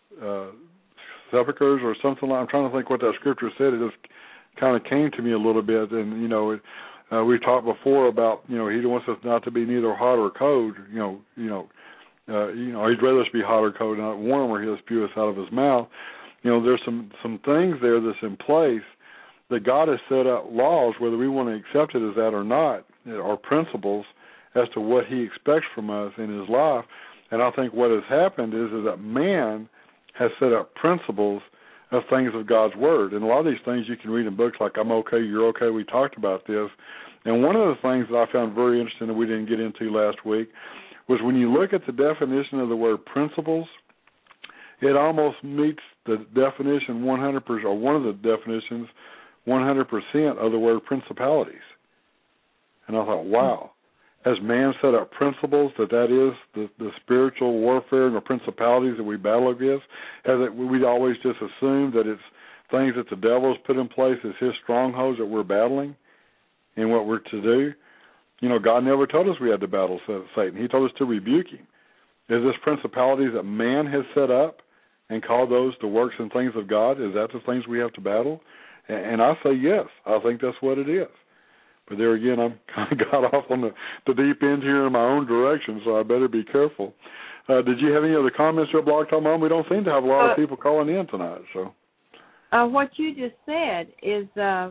Speaker 3: sepulchres or something like. I'm trying to think what that scripture said. It just kind of came to me a little bit. And we talked before about He wants us not to be neither hot or cold. He'd rather us be hot or cold, not warm, or He'll spew us out of His mouth. there's some things there that's in place that God has set up laws, whether we want to accept it as that or not, or principles as to what he expects from us in his life. And I think what has happened is that man has set up principles of things of God's Word. And a lot of these things you can read in books like I'm Okay, You're Okay, we talked about this. And one of the things that I found very interesting that we didn't get into last week was when you look at the definition of the word principles, it almost meets the definition 100%, or one of the definitions 100% of the word principalities. And I thought, wow, has man set up principles that is the spiritual warfare and the principalities that we battle against? We always just assume that it's things that the devil's put in place as his strongholds that we're battling and what we're to do. God never told us we had to battle Satan. He told us to rebuke him. Is this principalities that man has set up and called those the works and things of God? Is that the things we have to battle? And I say yes. I think that's what it is. But there again, I'm kind of got off on the deep end here in my own direction, so I better be careful. Did you have any other comments or Blog Talk Mom? We don't seem to have a lot of people calling in tonight. So,
Speaker 1: what you just said is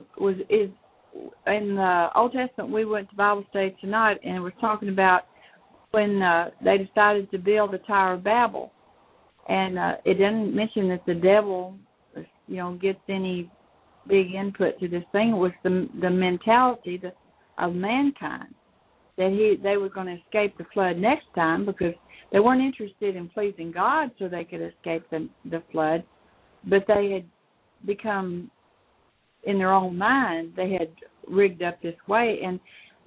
Speaker 1: in the Old Testament. We went to Bible study tonight, and we're talking about when they decided to build the Tower of Babel, and it didn't mention that the devil, gets any big input to this thing. It was the mentality of mankind that they were going to escape the flood next time, because they weren't interested in pleasing God so they could escape the flood, but they had become, in their own mind, they had rigged up this way. And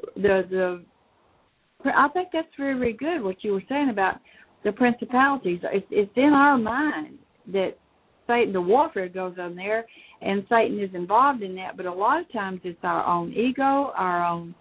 Speaker 1: I think that's very, very good what you were saying about the principalities. It's in our mind that Satan, the warfare goes on there, and Satan is involved in that. But a lot of times it's our own ego, our own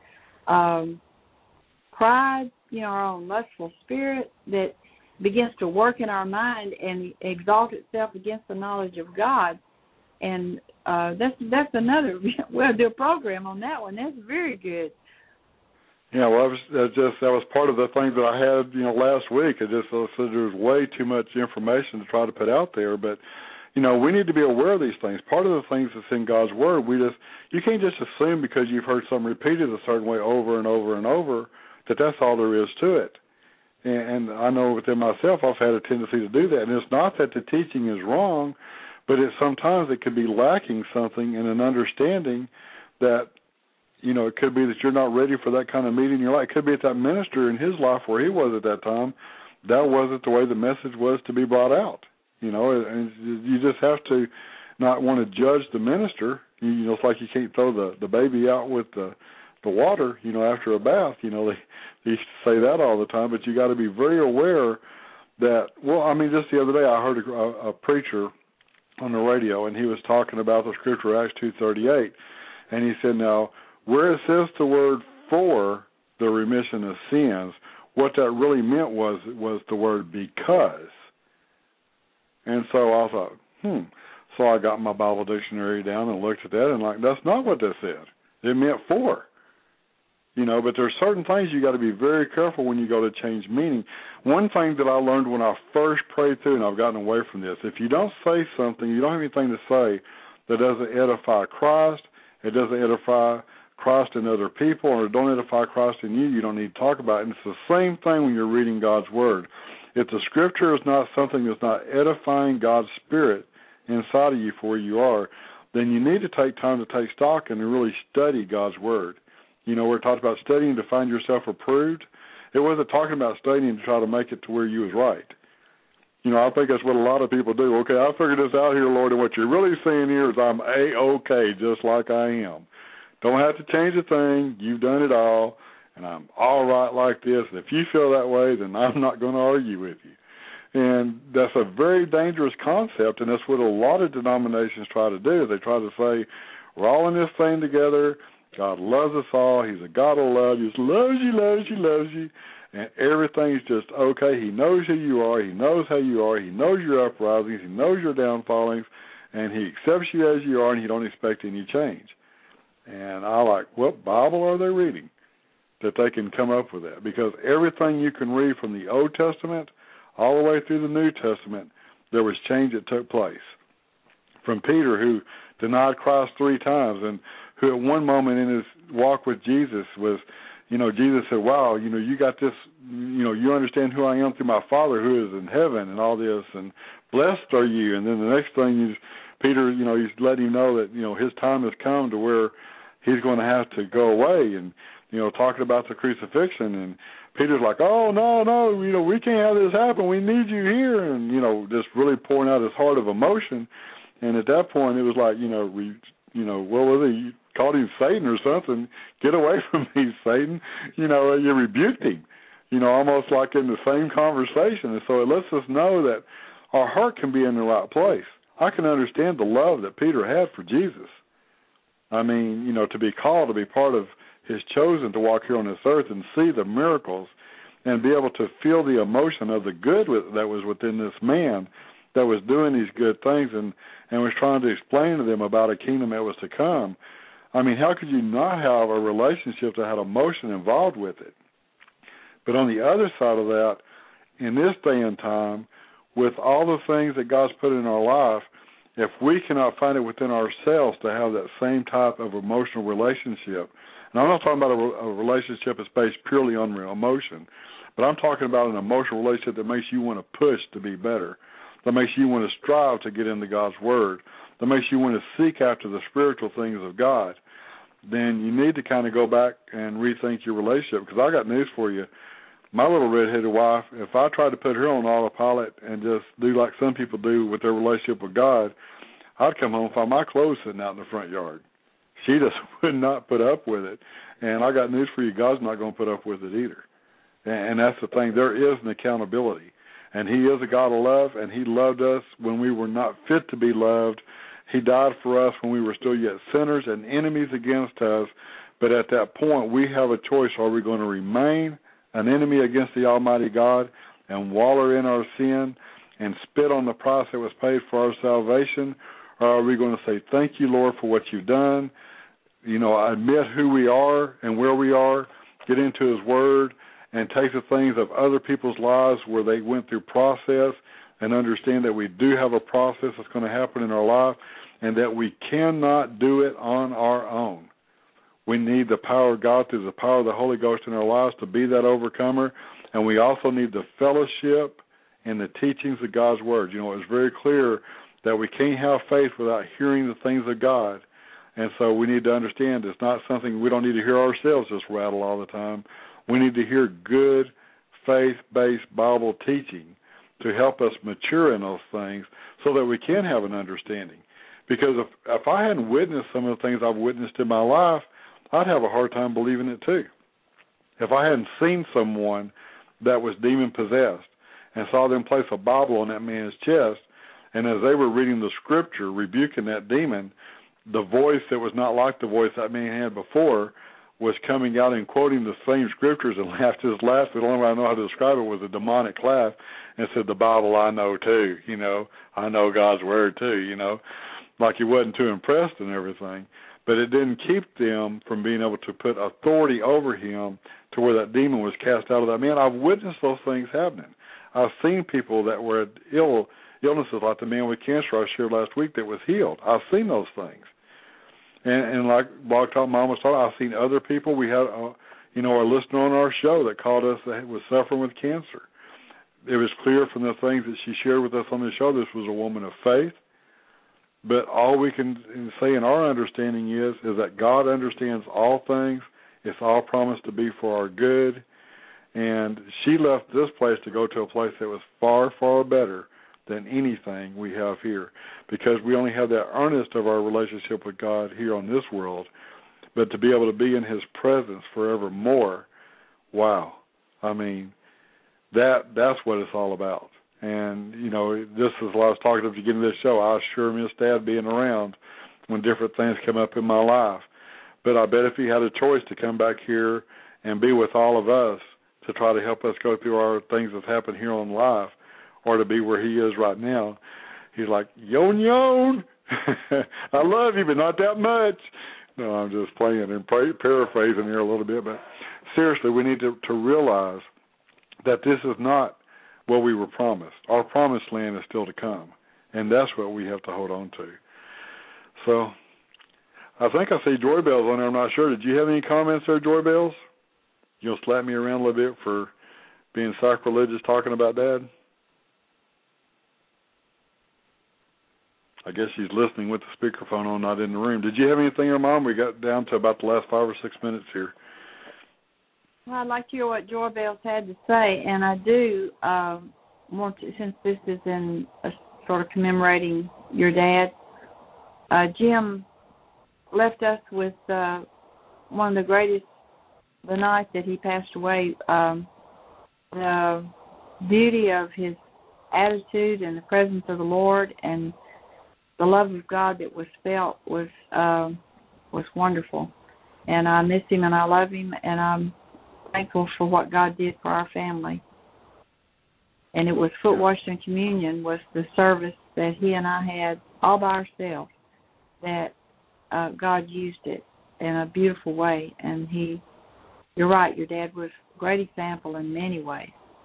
Speaker 1: pride, our own lustful spirit that begins to work in our mind and exalt itself against the knowledge of God. And that's another. We'll do a program on that one. That's very good.
Speaker 3: Yeah, well, that was part of the thing that I had, last week. I just said there was way too much information to try to put out there, but we need to be aware of these things. Part of the things that's in God's Word, you can't just assume because you've heard something repeated a certain way over and over and over that that's all there is to it. And I know within myself I've had a tendency to do that. And it's not that the teaching is wrong, but sometimes it could be lacking something in an understanding that, it could be that you're not ready for that kind of meeting in your life. It could be at that minister in his life where he was at that time, that wasn't the way the message was to be brought out. And you just have to not want to judge the minister. It's like you can't throw the baby out with the water, after a bath. They used to say that all the time, but you got to be very aware that, just the other day I heard a preacher on the radio, and he was talking about the scripture Acts 2:38, and he said, now, where it says the word for the remission of sins, what that really meant was the word because. And so I thought, So I got my Bible dictionary down and looked at that, and that's not what that said. It meant for. But there's certain things you got to be very careful when you go to change meaning. One thing that I learned when I first prayed through, and I've gotten away from this, if you don't say something, you don't have anything to say that doesn't edify Christ, it doesn't edify Christ in other people, or don't edify Christ in you, you don't need to talk about it. And it's the same thing when you're reading God's Word. If the Scripture is not something that's not edifying God's Spirit inside of you for where you are, then you need to take time to take stock and to really study God's Word. We're talking about studying to find yourself approved. It wasn't talking about studying to try to make it to where you was right. I think that's what a lot of people do. Okay, I figured this out here, Lord, and what you're really saying here is I'm A-OK, just like I am. Don't have to change a thing. You've done it all, and I'm all right like this. And if you feel that way, then I'm not going to argue with you. And that's a very dangerous concept, and that's what a lot of denominations try to do. They try to say, we're all in this thing together. God loves us all. He's a God of love. He just loves you, loves you, loves you. And everything's just okay. He knows who you are. He knows how you are. He knows your uprisings. He knows your downfallings. And he accepts you as you are, and he don't expect any change. And what Bible are they reading that they can come up with that? Because everything you can read from the Old Testament all the way through the New Testament, there was change that took place. from Peter, who denied Christ 3 times, and who at one moment in his walk with Jesus was, Jesus said, wow, you got this, you understand who I am through my Father who is in heaven and all this, and blessed are you. And then the next thing is Peter, he's letting him know that, his time has come to where he's going to have to go away, and, talking about the crucifixion. And Peter's like, oh, no, we can't have this happen. We need you here. And, just really pouring out his heart of emotion. And at that point, it was like, what was it? You called him Satan or something. Get away from me, Satan. You rebuked him, almost like in the same conversation. And so it lets us know that our heart can be in the right place. I can understand the love that Peter had for Jesus. I mean, to be called to be part of his chosen to walk here on this earth and see the miracles and be able to feel the emotion of the good that was within this man that was doing these good things and was trying to explain to them about a kingdom that was to come. I mean, how could you not have a relationship that had emotion involved with it? But on the other side of that, in this day and time, with all the things that God's put in our life, if we cannot find it within ourselves to have that same type of emotional relationship, and I'm not talking about a relationship that's based purely on emotion, but I'm talking about an emotional relationship that makes you want to push to be better, that makes you want to strive to get into God's Word, that makes you want to seek after the spiritual things of God, then you need to kind of go back and rethink your relationship. Because I got news for you. My little redheaded wife, if I tried to put her on autopilot and just do like some people do with their relationship with God, I'd come home and find my clothes sitting out in the front yard. She just would not put up with it. And I got news for you, God's not going to put up with it either. And that's the thing. There is an accountability. And he is a God of love, and he loved us when we were not fit to be loved. He died for us when we were still yet sinners and enemies against us. But at that point, we have a choice. Are we going to remain an enemy against the Almighty God and wallow in our sin and spit on the price that was paid for our salvation? Or are we going to say, thank you, Lord, for what you've done, admit who we are and where we are, get into his word, and take the things of other people's lives where they went through process and understand that we do have a process that's going to happen in our life and that we cannot do it on our own. We need the power of God through the power of the Holy Ghost in our lives to be that overcomer, and we also need the fellowship and the teachings of God's Word. It's very clear that we can't have faith without hearing the things of God, and so we need to understand it's not something we don't need to hear ourselves just rattle all the time. We need to hear good, faith-based Bible teaching to help us mature in those things so that we can have an understanding. Because if I hadn't witnessed some of the things I've witnessed in my life, I'd have a hard time believing it too. If I hadn't seen someone that was demon-possessed and saw them place a Bible on that man's chest, and as they were reading the Scripture, rebuking that demon, the voice that was not like the voice that man had before was coming out and quoting the same Scriptures and laughed his laugh. The only way I know how to describe it was a demonic laugh, and said, the Bible I know too, I know God's Word too, like he wasn't too impressed and everything. But it didn't keep them from being able to put authority over him to where that demon was cast out of that man. I've witnessed those things happening. I've seen people that were illnesses like the man with cancer I shared last week that was healed. I've seen those things. And like Blog Talk Mom was talking, I've seen other people. We had, our listener on our show that called us that was suffering with cancer. It was clear from the things that she shared with us on the show, this was a woman of faith. But all we can say in our understanding is that God understands all things. It's all promised to be for our good. And she left this place to go to a place that was far, far better than anything we have here, because we only have that earnest of our relationship with God here on this world. But to be able to be in his presence forevermore, wow. I mean, that's what it's all about. And, this is what I was talking at the beginning of this show. I sure miss Dad being around when different things come up in my life. But I bet if he had a choice to come back here and be with all of us to try to help us go through our things that's happened here on life, or to be where he is right now, he's like, yon, I love you, but not that much. No, I'm just playing and paraphrasing here a little bit. But seriously, we need to realize that this is not what we were promised. Our promised land is still to come, and that's what we have to hold on to. So I think I see Joy Bells on there. I'm not sure. Did you have any comments there, Joy Bells? You'll slap me around a little bit for being sacrilegious talking about Dad? I guess she's listening with the speakerphone on, not in the room. Did you have anything, Mom? We got down to about the last 5 or 6 minutes here.
Speaker 1: Well, I'd like to hear what Joy Bells had to say, and I do want to, since this is in a sort of commemorating your dad, Jim left us with one of the greatest, the night that he passed away, the beauty of his attitude and the presence of the Lord and the love of God that was felt was wonderful. And I miss him and I love him, and I'm thankful for what God did for our family. And it was foot washing and communion was the service that he and I had all by ourselves, that God used it in a beautiful way. And you're right, your dad was a great example in many ways.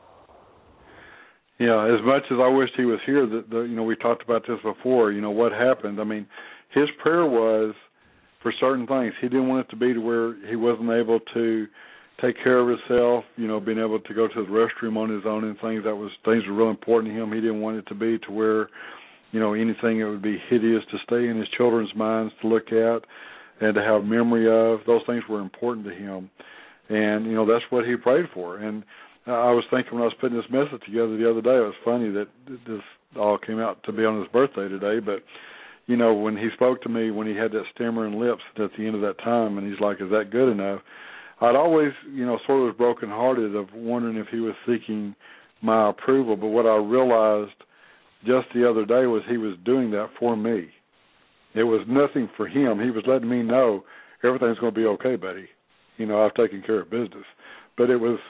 Speaker 3: Yeah, as much as I wished he was here, we talked about this before, what happened. I mean, his prayer was for certain things. He didn't want it to be to where he wasn't able to take care of himself, being able to go to the restroom on his own and things. Things were real important to him. He didn't want it to be to where, anything that would be hideous to stay in his children's minds to look at and to have memory of. Those things were important to him. And, that's what he prayed for. And I was thinking when I was putting this message together the other day, it was funny that this all came out to be on his birthday today, but, when he spoke to me, when he had that stammering lips at the end of that time, and he's like, is that good enough? I'd always, sort of was brokenhearted of wondering if he was seeking my approval, but what I realized just the other day was he was doing that for me. It was nothing for him. He was letting me know everything's going to be okay, buddy. I've taken care of business. But it was,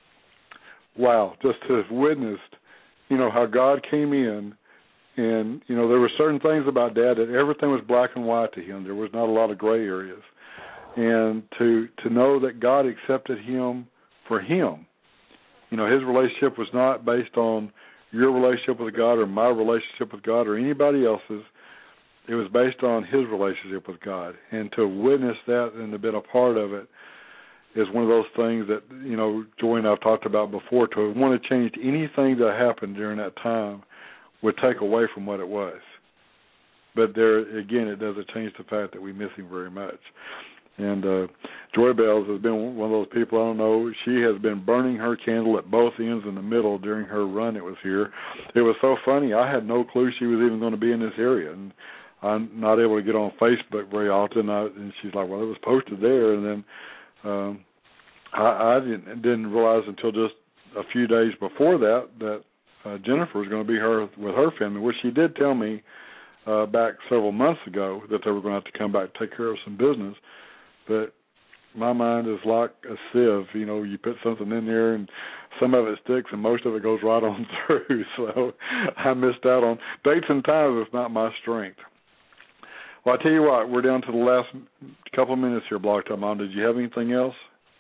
Speaker 3: wow, just to have witnessed, how God came in and, there were certain things about Dad that everything was black and white to him. There was not a lot of gray areas. And to know that God accepted him for him, his relationship was not based on your relationship with God or my relationship with God or anybody else's. It was based on his relationship with God. And to witness that and to be a part of it is one of those things that, Joy and I've talked about before. To want to change anything that happened during that time would take away from what it was. But there, again, it doesn't change the fact that we miss him very much. And Joy Bells has been one of those people, I don't know, she has been burning her candle at both ends in the middle during her run it was here. It was so funny. I had no clue she was even going to be in this area. And I'm not able to get on Facebook very often. And she's like, well, it was posted there. And then I didn't realize until just a few days before that Jennifer was going to be with her family, which she did tell me back several months ago that they were going to have to come back and take care of some business. But my mind is like a sieve. You put something in there and some of it sticks and most of it goes right on through. So I missed out on dates and times. It's not my strength. Well, I tell you what, we're down to the last couple of minutes here, Blog Talk Mom. Did you have anything else?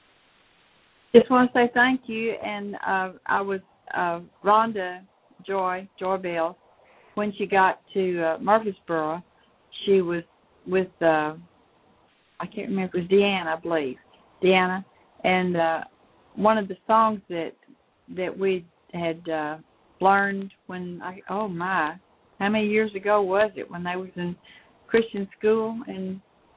Speaker 1: Just want to say thank you. And I was Rhonda Joy Bells. When she got to Murfreesboro, she was with I can't remember, it was Deanna, I believe. Deanna. And one of the songs that we had learned when how many years ago was it when they was in Christian school in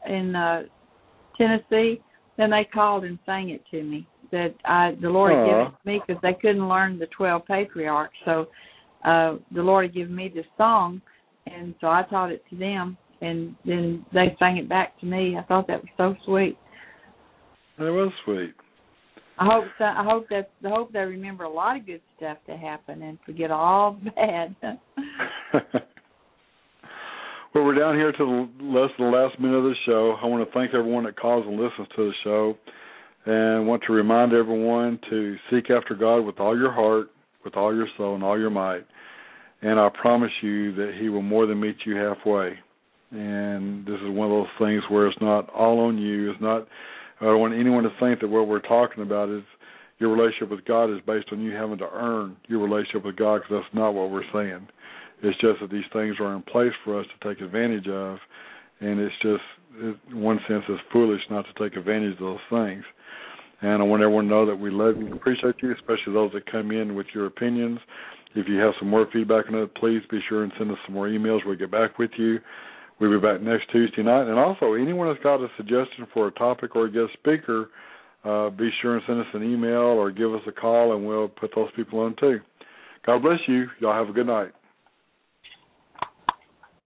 Speaker 1: Tennessee? Then they called and sang it to me. That the Lord had given it to me because they couldn't learn the 12 patriarchs. So the Lord had given me this song, and so I taught it to them. And then they sang it back to me. I thought that was so sweet.
Speaker 3: It was sweet.
Speaker 1: I hope they remember a lot of good stuff that happened and forget all the bad.
Speaker 3: Well, we're down here to less than the last minute of the show. I want to thank everyone that calls and listens to the show, and want to remind everyone to seek after God with all your heart, with all your soul, and all your might. And I promise you that He will more than meet you halfway. And this is one of those things where it's not all on you. It's not. I don't want anyone to think that what we're talking about is your relationship with God is based on you having to earn your relationship with God, because that's not what we're saying. It's just that these things are in place for us to take advantage of, and it's just, in one sense, it's foolish not to take advantage of those things. And I want everyone to know that we love you and appreciate you, especially those that come in with your opinions. If you have some more feedback on it, please be sure and send us some more emails. We'll get back with you. We'll be back next Tuesday night. And also, anyone that's got a suggestion for a topic or a guest speaker, be sure and send us an email or give us a call, and we'll put those people on too. God bless you. Y'all have a good night.